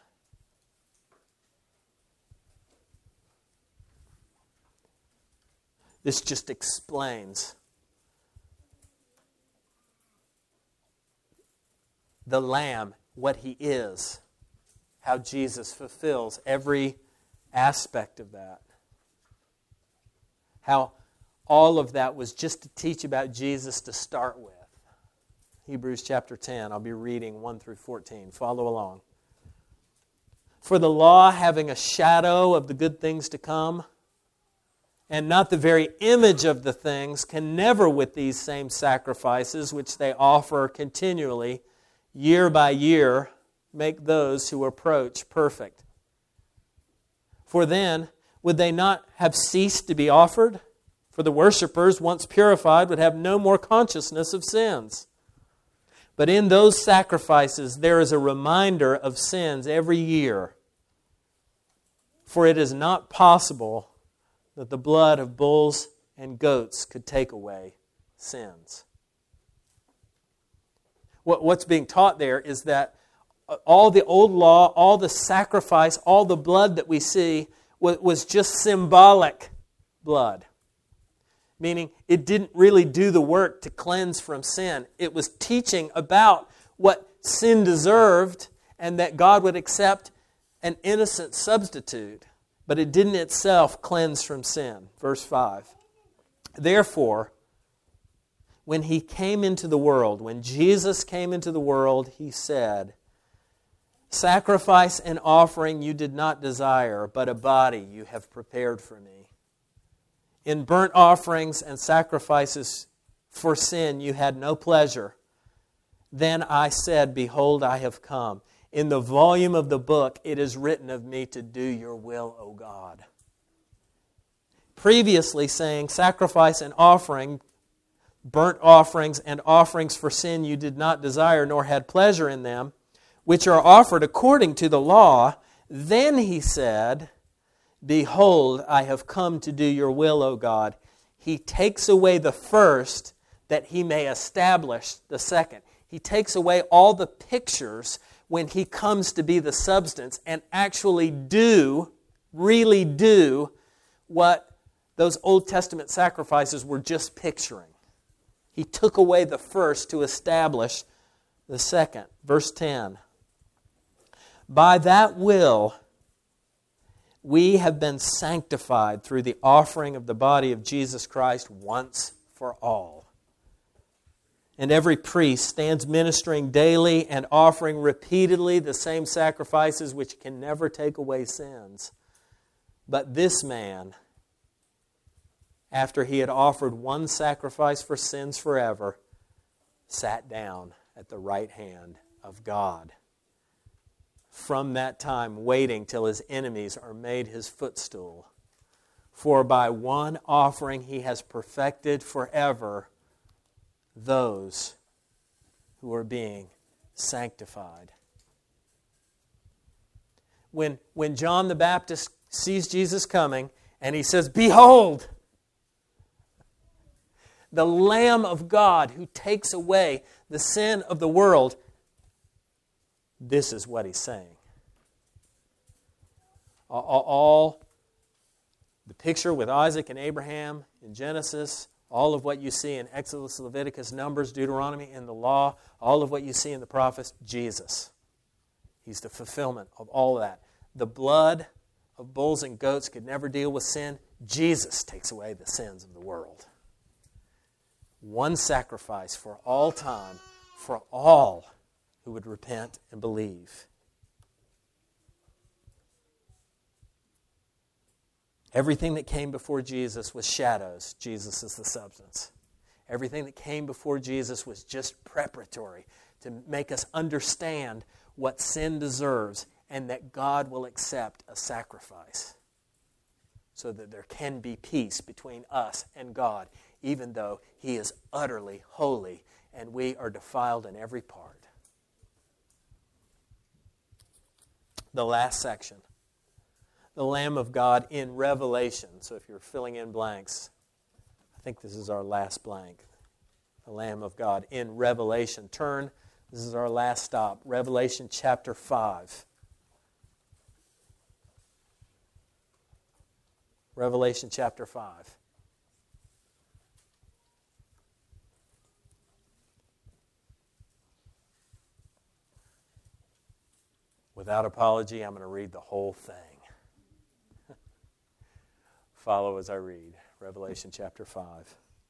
This just explains the Lamb, what He is, how Jesus fulfills every aspect of that. How all of that was just to teach about Jesus to start with. Hebrews chapter ten, I'll be reading one through fourteen. Follow along. For the law, having a shadow of the good things to come, and not the very image of the things, can never with these same sacrifices which they offer continually, year by year, make those who approach perfect. For then, would they not have ceased to be offered? For the worshippers, once purified, would have no more consciousness of sins. But in those sacrifices there is a reminder of sins every year. For it is not possible that the blood of bulls and goats could take away sins. What's being taught there is that all the old law, all the sacrifice, all the blood that we see was just symbolic blood. Meaning it didn't really do the work to cleanse from sin. It was teaching about what sin deserved and that God would accept an innocent substitute. But it didn't itself cleanse from sin. Verse five. Therefore, when He came into the world, when Jesus came into the world, He said, sacrifice and offering you did not desire, but a body you have prepared for me. In burnt offerings and sacrifices for sin you had no pleasure. Then I said, behold, I have come. In the volume of the book it is written of me to do your will, O God. Previously saying, sacrifice and offering, burnt offerings and offerings for sin you did not desire, nor had pleasure in them, which are offered according to the law. Then He said, behold, I have come to do your will, O God. He takes away the first that He may establish the second. He takes away all the pictures when He comes to be the substance and actually do, really do, what those Old Testament sacrifices were just picturing. He took away the first to establish the second. Verse ten. By that will we have been sanctified through the offering of the body of Jesus Christ once for all. And every priest stands ministering daily and offering repeatedly the same sacrifices which can never take away sins. But this man, after he had offered one sacrifice for sins forever, sat down at the right hand of God. From that time, waiting till his enemies are made his footstool. For by one offering he has perfected forever those who are being sanctified. When, when John the Baptist sees Jesus coming and he says, "Behold, the Lamb of God who takes away the sin of the world," this is what he's saying. All, all the picture with Isaac and Abraham in Genesis, all of what you see in Exodus, Leviticus, Numbers, Deuteronomy, in the law, all of what you see in the prophets, Jesus. He's the fulfillment of all of that. The blood of bulls and goats could never deal with sin. Jesus takes away the sins of the world. One sacrifice for all time, for all who would repent and believe. Everything that came before Jesus was shadows. Jesus is the substance. Everything that came before Jesus was just preparatory to make us understand what sin deserves and that God will accept a sacrifice so that there can be peace between us and God, even though He is utterly holy and we are defiled in every part. The last section. The Lamb of God in Revelation. So if you're filling in blanks, I think this is our last blank. The Lamb of God in Revelation. Turn, this is our last stop. Revelation chapter five. Revelation chapter five. Without apology, I'm going to read the whole thing. Follow as I read. Revelation chapter five.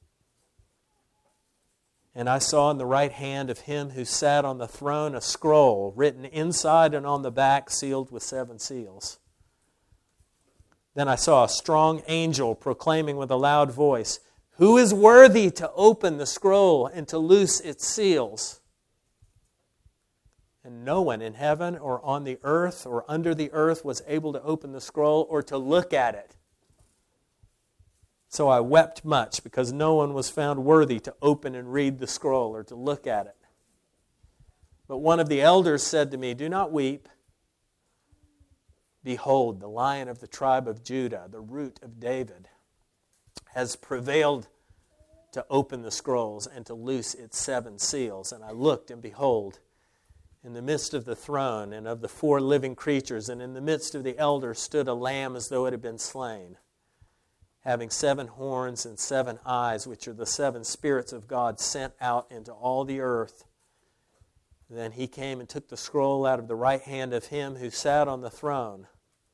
And I saw in the right hand of him who sat on the throne a scroll written inside and on the back, sealed with seven seals. Then I saw a strong angel proclaiming with a loud voice, "Who is worthy to open the scroll and to loose its seals?" And no one in heaven or on the earth or under the earth was able to open the scroll or to look at it. So I wept much because no one was found worthy to open and read the scroll or to look at it. But one of the elders said to me, "Do not weep. Behold, the Lion of the tribe of Judah, the Root of David, has prevailed to open the scrolls and to loose its seven seals." And I looked, and behold, in the midst of the throne and of the four living creatures and in the midst of the elders stood a lamb as though it had been slain, having seven horns and seven eyes, which are the seven spirits of God sent out into all the earth. Then he came and took the scroll out of the right hand of him who sat on the throne.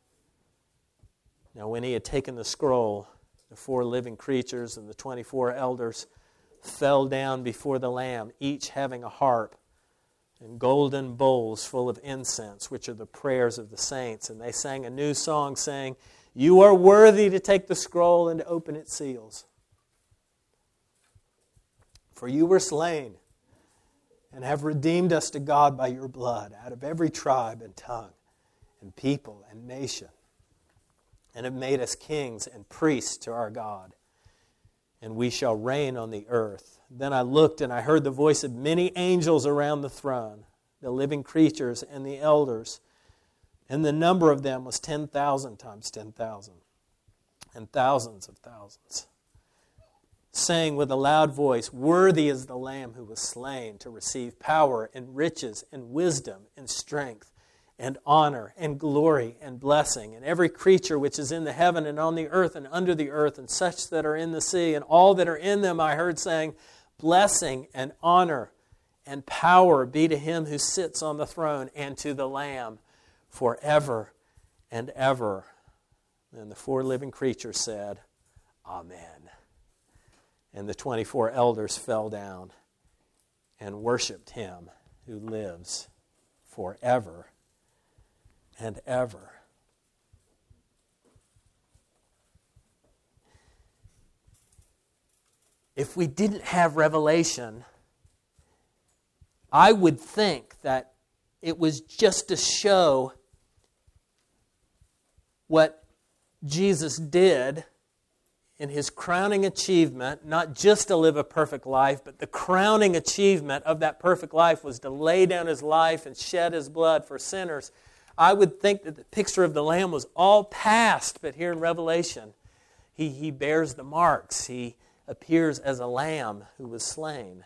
Now when he had taken the scroll, the four living creatures and the twenty-four elders fell down before the Lamb, each having a harp and golden bowls full of incense, which are the prayers of the saints. And they sang a new song, saying, "You are worthy to take the scroll and to open its seals. For you were slain and have redeemed us to God by your blood out of every tribe and tongue and people and nation, and have made us kings and priests to our God, and we shall reign on the earth." Then I looked, and I heard the voice of many angels around the throne, the living creatures and the elders, and the number of them was ten thousand times ten thousand, and thousands of thousands, saying with a loud voice, "Worthy is the Lamb who was slain to receive power and riches and wisdom and strength and honor and glory and blessing. And every creature which is in the heaven and on the earth and under the earth and such that are in the sea and all that are in them," I heard saying, "Blessing and honor and power be to him who sits on the throne and to the Lamb forever and ever." And the four living creatures said, "Amen." And the twenty-four elders fell down and worshipped him who lives forever and ever. if we didn't have Revelation, I would think that it was just to show what Jesus did in his crowning achievement, not just to live a perfect life, but the crowning achievement of that perfect life was to lay down his life and shed his blood for sinners. I would think that the picture of the Lamb was all past, but here in Revelation, he, he bears the marks. He appears as a lamb who was slain.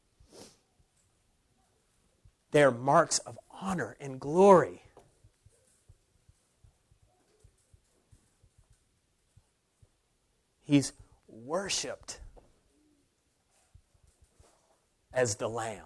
They are marks of honor and glory. He's worshipped as the Lamb.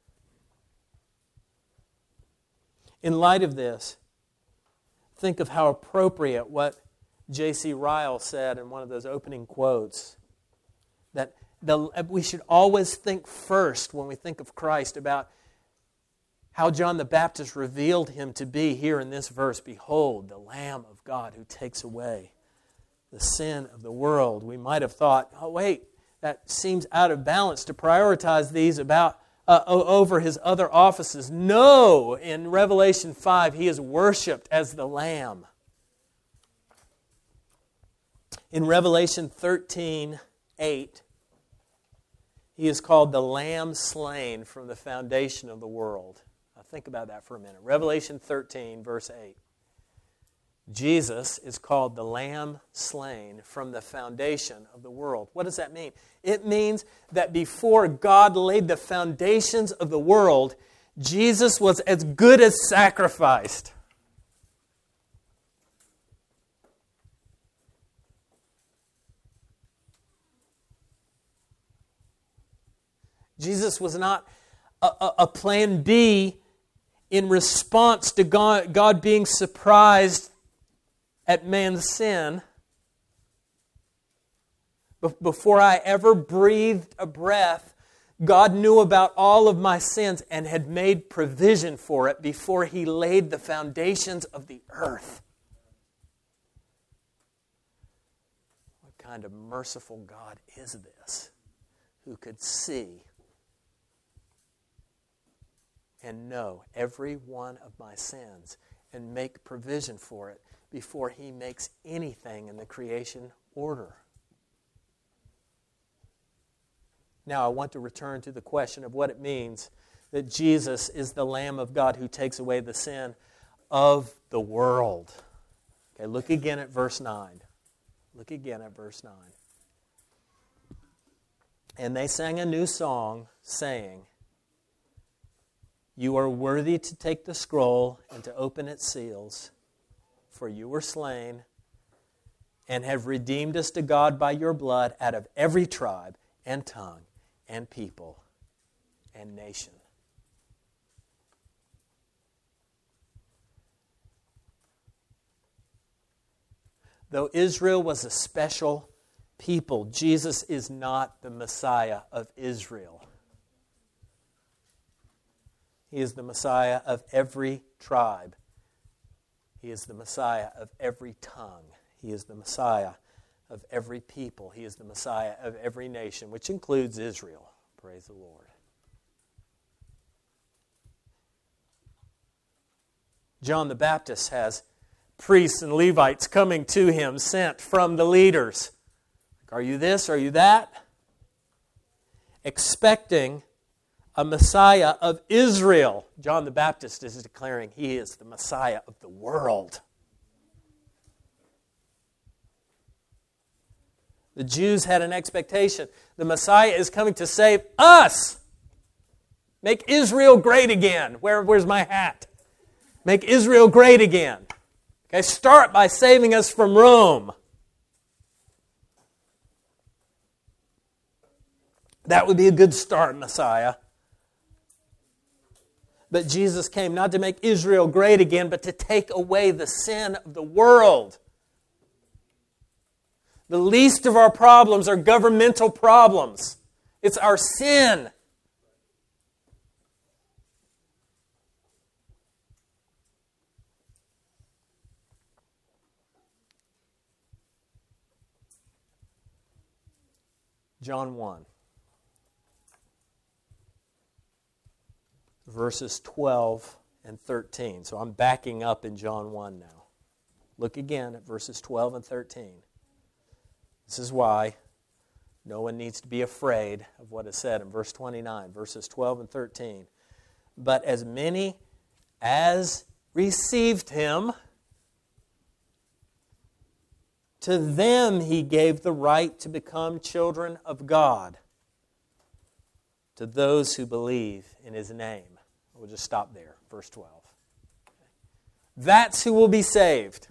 In light of this, think of how appropriate what J C Ryle said in one of those opening quotes, that the, we should always think first when we think of Christ about how John the Baptist revealed him to be here in this verse. Behold, the Lamb of God who takes away the sin of the world. We might have thought, oh wait, that seems out of balance to prioritize these about uh, over his other offices. No, in Revelation five, he is worshipped as the Lamb. In Revelation thirteen eight, he is called the Lamb slain from the foundation of the world. Now think about that for a minute. Revelation thirteen, verse eight. Jesus is called the Lamb slain from the foundation of the world. What does that mean? It means that before God laid the foundations of the world, Jesus was as good as sacrificed. Jesus was not a, a, a plan B in response to God, God being surprised at man's sin. Before I ever breathed a breath, God knew about all of my sins and had made provision for it before He laid the foundations of the earth. What kind of merciful God is this, who could see and know every one of my sins and make provision for it before He makes anything in the creation order? Now I want to return to the question of what it means that Jesus is the Lamb of God who takes away the sin of the world. Okay, look again at verse nine. Look again at verse nine. And they sang a new song, saying, You are worthy to take the scroll and to open its seals, for you were slain and have redeemed us to God by your blood out of every tribe and tongue and people and nation. Though Israel was a special people, Jesus is not the Messiah of Israel. He is the Messiah of every tribe. He is the Messiah of every tongue. He is the Messiah of every people. He is the Messiah of every nation, which includes Israel. Praise the Lord. John the Baptist has priests and Levites coming to him, sent from the leaders. Are you this? Are you that? Expecting a Messiah of Israel. John the Baptist is declaring he is the Messiah of the world. The Jews had an expectation. The Messiah is coming to save us. Make Israel great again. Where, where's my hat? Make Israel great again. Okay, start by saving us from Rome. That would be a good start, Messiah. But Jesus came not to make Israel great again, but to take away the sin of the world. The least of our problems are governmental problems. It's our sin. John one, verses twelve and thirteen. So I'm backing up in John one now. Look again at verses twelve and thirteen. This is why no one needs to be afraid of what is said in verse twenty-nine, verses twelve and thirteen. But as many as received him, to them he gave the right to become children of God, to those who believe in his name. We'll just stop there, verse twelve. That's who will be saved.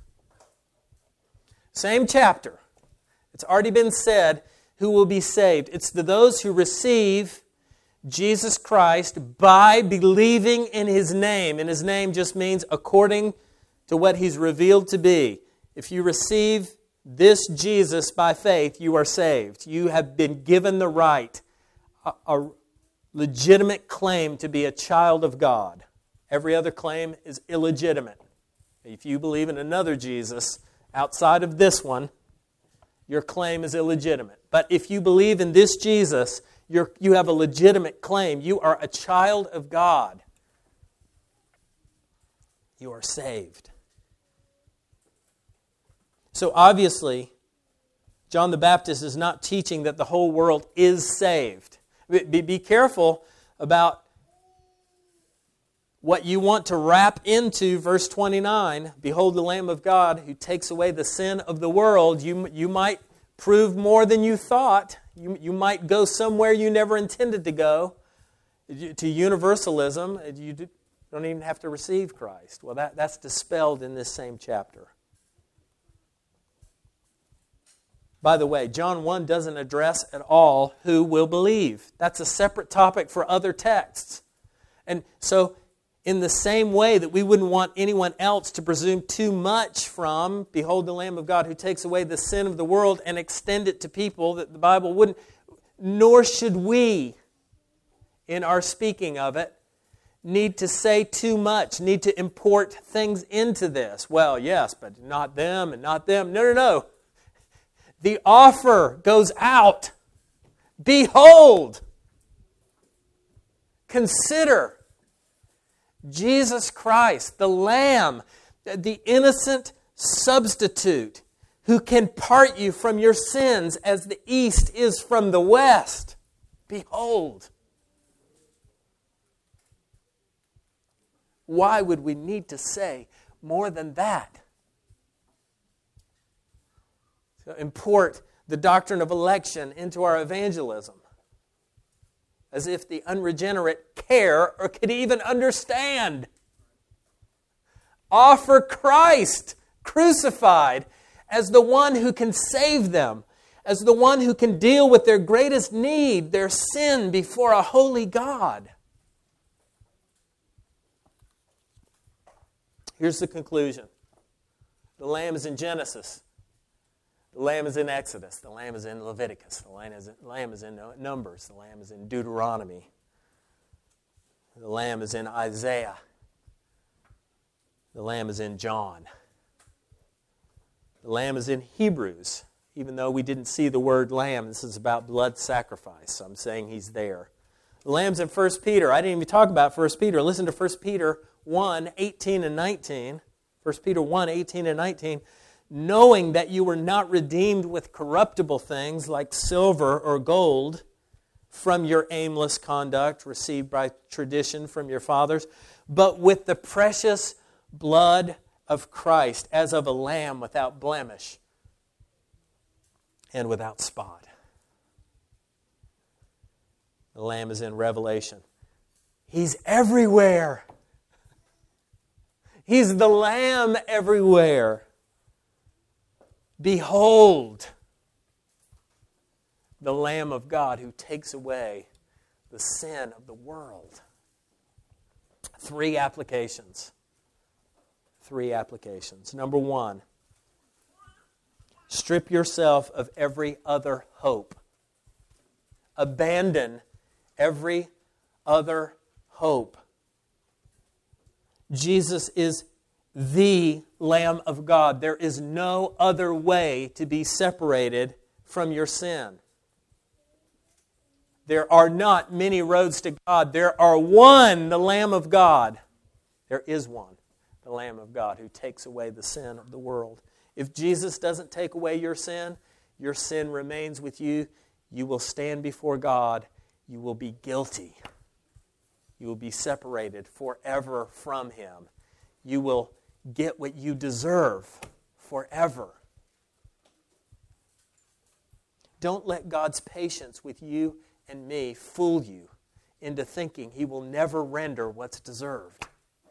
Same chapter. It's already been said who will be saved. It's to those who receive Jesus Christ by believing in his name. And his name just means according to what he's revealed to be. If you receive this Jesus by faith, you are saved. You have been given the right, a, a legitimate claim to be a child of God. Every other claim is illegitimate. If you believe in another Jesus outside of this one, your claim is illegitimate. But if you believe in this Jesus, you're, you have a legitimate claim. You are a child of God. You are saved. So obviously, John the Baptist is not teaching that the whole world is saved. Be, be careful about what you want to wrap into verse twenty-nine. Behold the Lamb of God who takes away the sin of the world. You, you might prove more than you thought. You, you might go somewhere you never intended to go, to universalism. You don't even have to receive Christ. Well, that, that's dispelled in this same chapter. By the way, John one doesn't address at all who will believe. That's a separate topic for other texts. And so, in the same way that we wouldn't want anyone else to presume too much from, behold the Lamb of God who takes away the sin of the world, and extend it to people that the Bible wouldn't, nor should we, in our speaking of it, need to say too much, need to import things into this. Well, yes, but not them and not them. No, no, no. The offer goes out. Behold, consider Jesus Christ, the Lamb, the innocent substitute who can part you from your sins as the east is from the west. Behold. Why would we need to say more than that? To import the doctrine of election into our evangelism, as if the unregenerate care or could even understand. Offer Christ crucified as the one who can save them, as the one who can deal with their greatest need, their sin before a holy God. Here's the conclusion. The Lamb is in Genesis. The Lamb is in Exodus. The Lamb is in Leviticus. The Lamb is in, Lamb is in Numbers. The Lamb is in Deuteronomy. The Lamb is in Isaiah. The Lamb is in John. The Lamb is in Hebrews. Even though we didn't see the word Lamb, this is about blood sacrifice. So I'm saying he's there. The Lamb's in First Peter. I didn't even talk about First Peter. Listen to First Peter one, eighteen and nineteen. First Peter one, eighteen and nineteen. Knowing that you were not redeemed with corruptible things like silver or gold from your aimless conduct received by tradition from your fathers, but with the precious blood of Christ as of a lamb without blemish and without spot. The Lamb is in Revelation. He's everywhere. He's the Lamb everywhere. Behold, the Lamb of God who takes away the sin of the world. Three applications. Three applications. Number one, strip yourself of every other hope. Abandon every other hope. Jesus is the Lamb of God. There is no other way to be separated from your sin. There are not many roads to God. There are one, the Lamb of God. There is one, the Lamb of God, who takes away the sin of the world. If Jesus doesn't take away your sin, your sin remains with you. You will stand before God. You will be guilty. You will be separated forever from Him. You will get what you deserve forever. Don't let God's patience with you and me fool you into thinking He will never render what's deserved.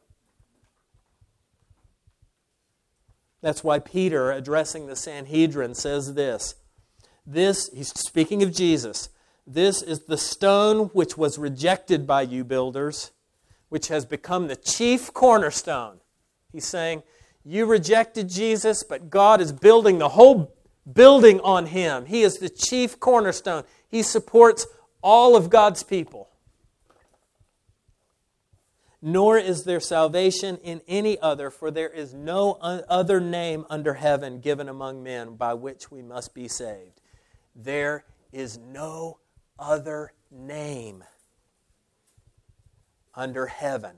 That's why Peter, addressing the Sanhedrin, says this. This, he's speaking of Jesus, this is the stone which was rejected by you builders, which has become the chief cornerstone. He's saying, you rejected Jesus, but God is building the whole building on Him. He is the chief cornerstone. He supports all of God's people. Nor is there salvation in any other, for there is no other name under heaven given among men by which we must be saved. There is no other name under heaven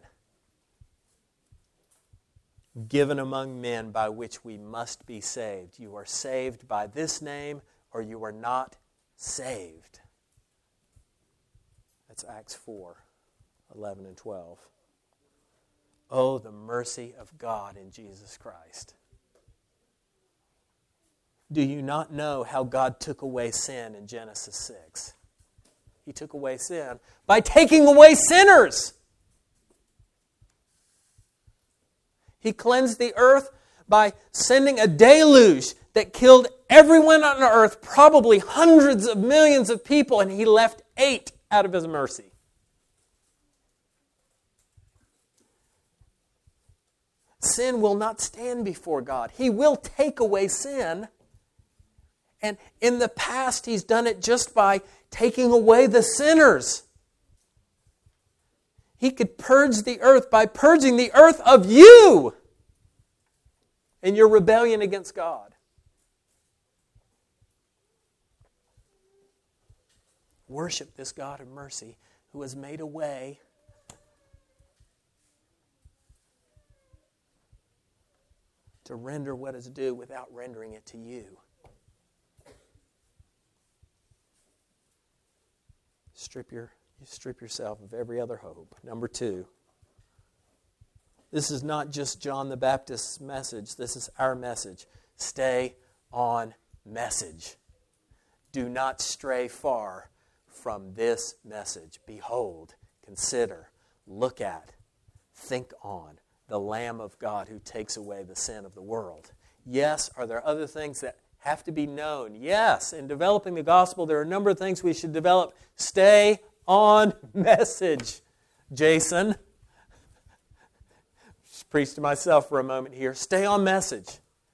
given among men by which we must be saved. You are saved by this name, or you are not saved. That's Acts four, eleven and twelve. Oh, the mercy of God in Jesus Christ. Do you not know how God took away sin in Genesis six? He took away sin by taking away sinners. He cleansed the earth by sending a deluge that killed everyone on earth, probably hundreds of millions of people, and He left eight out of His mercy. Sin will not stand before God. He will take away sin. And in the past, He's done it just by taking away the sinners. He could purge the earth by purging the earth of you and your rebellion against God. Worship this God of mercy who has made a way to render what is due without rendering it to you. Strip your, you strip yourself of every other hope. Number two, this is not just John the Baptist's message. This is our message. Stay on message. Do not stray far from this message. Behold, consider, look at, think on the Lamb of God who takes away the sin of the world. Yes, are there other things that have to be known? Yes, in developing the gospel, there are a number of things we should develop. Stay on message, Jason. Just preach to myself for a moment here. Stay on message.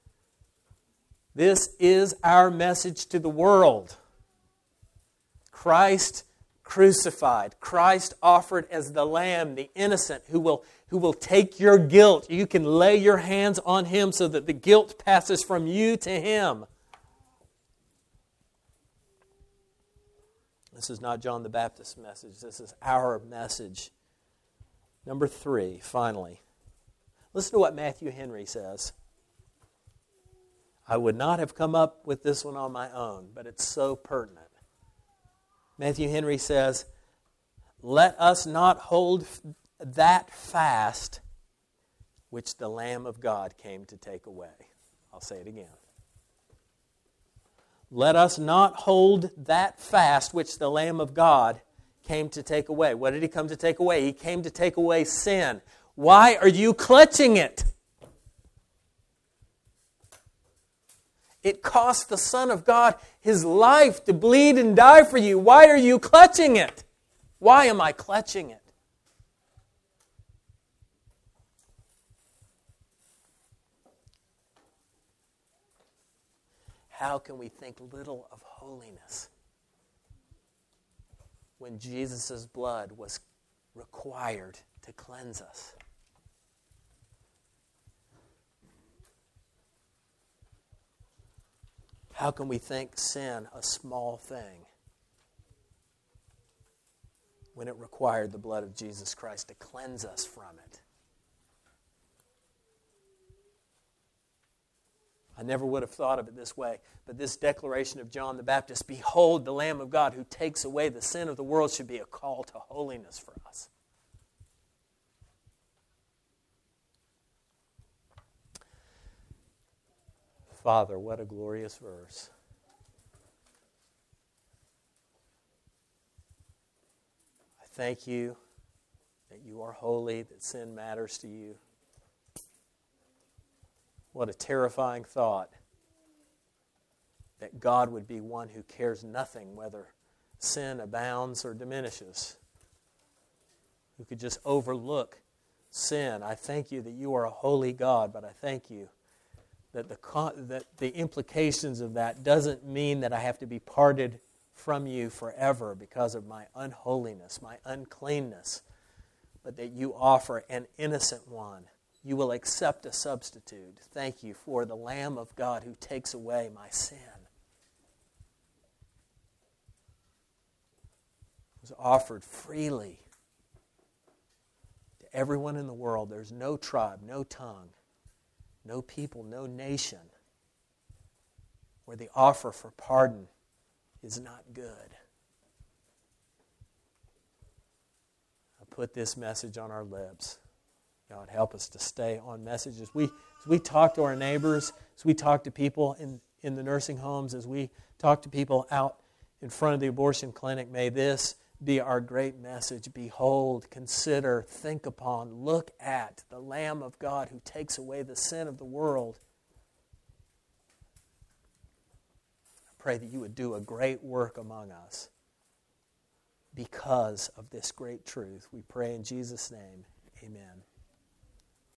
This is our message to the world. Christ crucified. Christ offered as the Lamb, the innocent, who will, who will take your guilt. You can lay your hands on Him so that the guilt passes from you to Him. This is not John the Baptist's message. This is our message. Number three, finally. Listen to what Matthew Henry says. I would not have come up with this one on my own, but it's so pertinent. Matthew Henry says, let us not hold that fast which the Lamb of God came to take away. I'll say it again. Let us not hold that fast which the Lamb of God came to take away. What did He come to take away? He came to take away sin. Why are you clutching it? It cost the Son of God His life to bleed and die for you. Why are you clutching it? Why am I clutching it? How can we think little of holiness when Jesus' blood was required to cleanse us? How can we think sin a small thing when it required the blood of Jesus Christ to cleanse us from it. I never would have thought of it this way, but this declaration of John the Baptist, "Behold the Lamb of God who takes away the sin of the world," should be a call to holiness for us. Father, what a glorious verse. I thank you that you are holy, that sin matters to you. What a terrifying thought that God would be one who cares nothing whether sin abounds or diminishes, who could just overlook sin. I thank you that you are a holy God, but I thank you that the that the implications of that doesn't mean that I have to be parted from you forever because of my unholiness, my uncleanness, but that you offer an innocent one. You will accept a substitute. Thank you for the Lamb of God who takes away my sin. It was offered freely to everyone in the world. There's no tribe, no tongue, no people, no nation where the offer for pardon is not good. I put this message on our lips. God, help us to stay on message. As we, as we talk to our neighbors, as we talk to people in, in the nursing homes, as we talk to people out in front of the abortion clinic, may this be our great message. Behold, consider, think upon, look at the Lamb of God who takes away the sin of the world. I pray that you would do a great work among us because of this great truth. We pray in Jesus' name. Amen.